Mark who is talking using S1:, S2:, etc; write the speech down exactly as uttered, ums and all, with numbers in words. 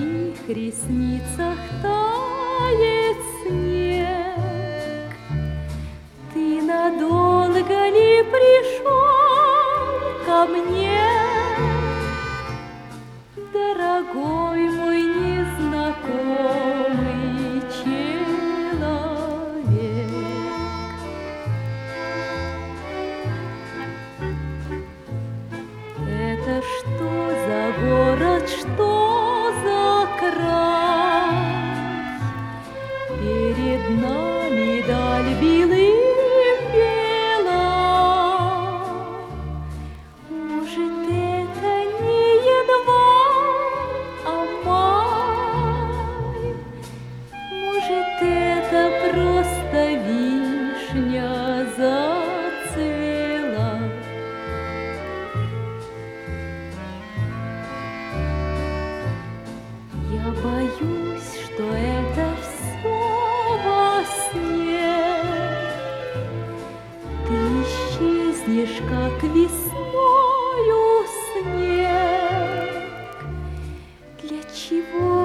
S1: твоих ресницах тает снег. Ты надолго ли пришел ко мне, дорогой мой незнакомый человек? Это что за город, что за край? Перед нами даль белым-бела. Может, это не январь, а май? Может, это просто вишня зацвела? Я боюсь, что это все во сне. Ты исчезнешь, как весною снег. Для чего